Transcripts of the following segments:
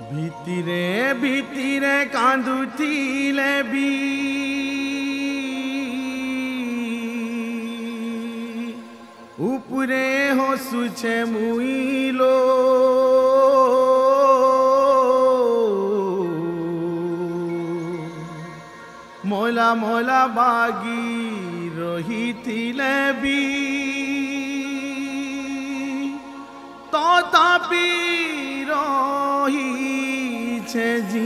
ভিতিরে ভিতিরে কান্দুথিলে B উপরে হসুছে মুইলো ময়লা ময়লা বাগি রহিথিলে বি তথাপি রহিছে জি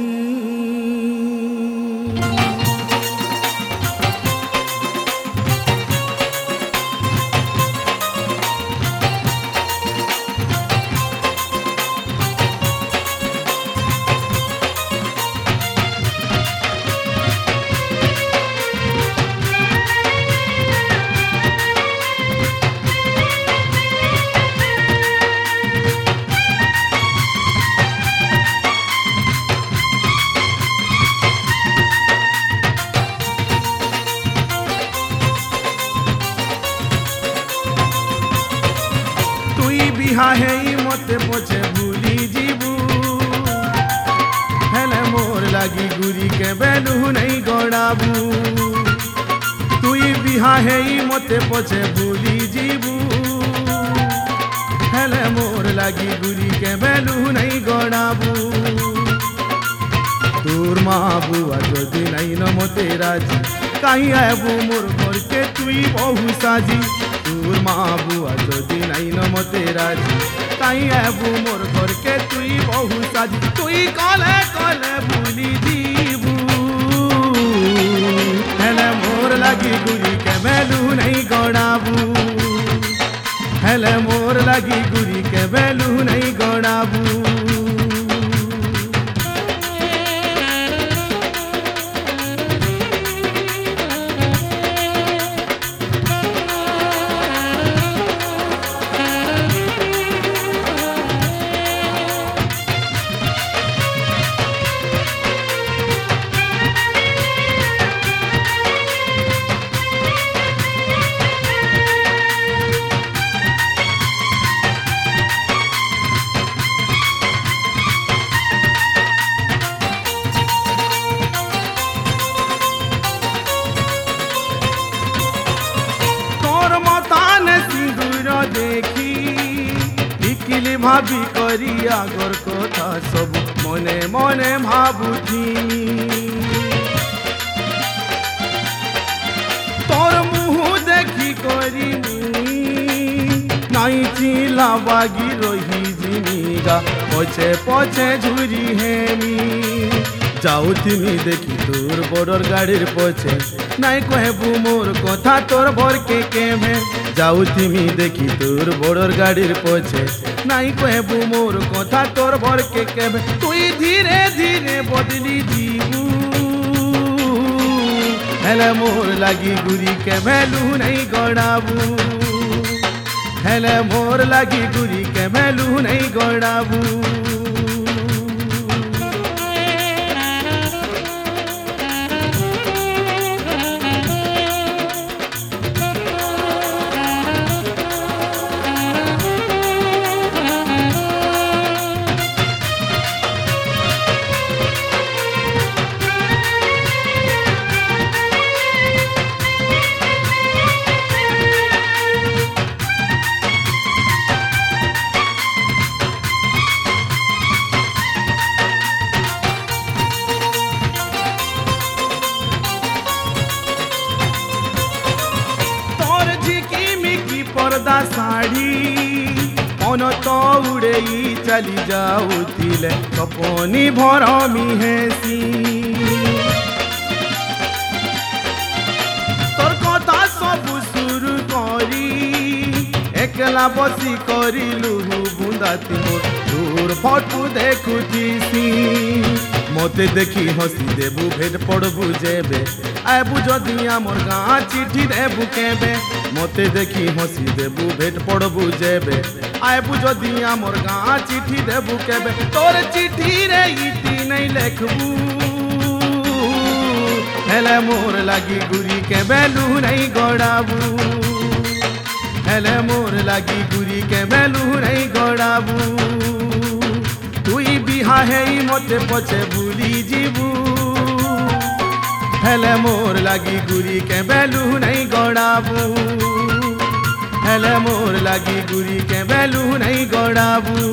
বিহা হেই মতে পছে ভুলি যিবু হেলে মোর লাগি গুরি কে বেলু নাই গড়াবু তুই বিহা হেই মতে পছে ভুলি যিবু হেলে মোর লাগি গুরি কে বেলু নাই গড়াবু তোর মা বুয়া যদি নাই ন মতে রাজি কাহি আবু মোর ঘরকে তুই বহু সাজি তোর মা বুয়া যদি নাই ন মতে রাজি কাহি আবু মোর ঘরকে তুই বহু সাজি তুই কলে কলে ভুলি দিবু হেলে মোর লাগি গুরি কে বেলু নাই গড়াবু হেলে মোর লাগি গুরি কে বেলু নাই গড়াবু দেখি ইকিলি ভাবি করি আগর কথা সব মনে মনে ভাবুথি তোর মুহ দেখি করি নাই চিলা বাগি রহি জিনিগা পছে পছে ঝুরি হেমি যাউথিমি দেখি তোর বড়র গাড়ির পছে নাই কহেবু মোর কথা তোর ভরকে কেমে যাউথিমি দেখি তোর বড়র গাড়ির পছে নাই কহেবু মোর কথা তোর ভরকে কেমে তুই ধীরে ধীরে বদলি দিবু হেলে মোর লাগি গুরি কে বেলু নাই গড়াবু হেলে মোর লাগি গুরি কে বেলু নাই গড়াবু पर्दा साड़ी मन तो उड़ेई चली जाऊथिले सपनी भरमी हेसी तोर कथा सब सुरु करी एकला बसी करिलु बुंदाती मोर दूर फटू देखुथीसी मते देखी हसी देबू भेट पड़बू जेबे आबू जदि आमर गाँ चिठी देबू केबे मते देखी हसी देबू भेट पड़बू जेबे आबू जदि आमर गाँ चिठी देबू केबे तोर चिठी रे इति नहीं लेखबू हेले मोर लागी गुरी के बेलू नहीं गड़ाबू हेले मोर लागी गुरी के बेलू नहीं गड़ाबू तुई बिहा हेई मते पछे भूली जीवू हेले मोर लागी गुरी के बेलू नहीं गड़ाबू हेले मोर लागी गुरी के बेलू नहीं गड़ाबू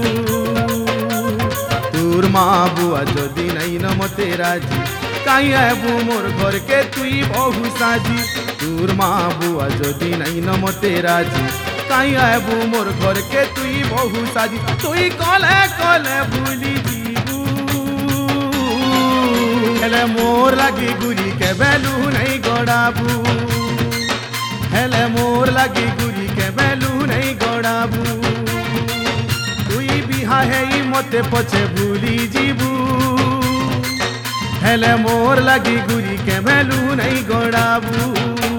तोर माँ बुआ जदि नहीं न मते राजी काई आबू मोर घर के तुई बहु साजी तोर माँ बुआ जदि नहीं न मते राजी काई आबू मोर घर के तुई बहु साजी तुई कले कले भूली जीवू हेले मोर लागी गुरी के बेलू नहीं गड़ाबू हेले मोर लागी गुरी के बेलू नहीं गड़ाबू तुई बिहा हेई मते पछे भूली जीवू हेले मोर लागी गुरी के बेलू नहीं गड़ाबू।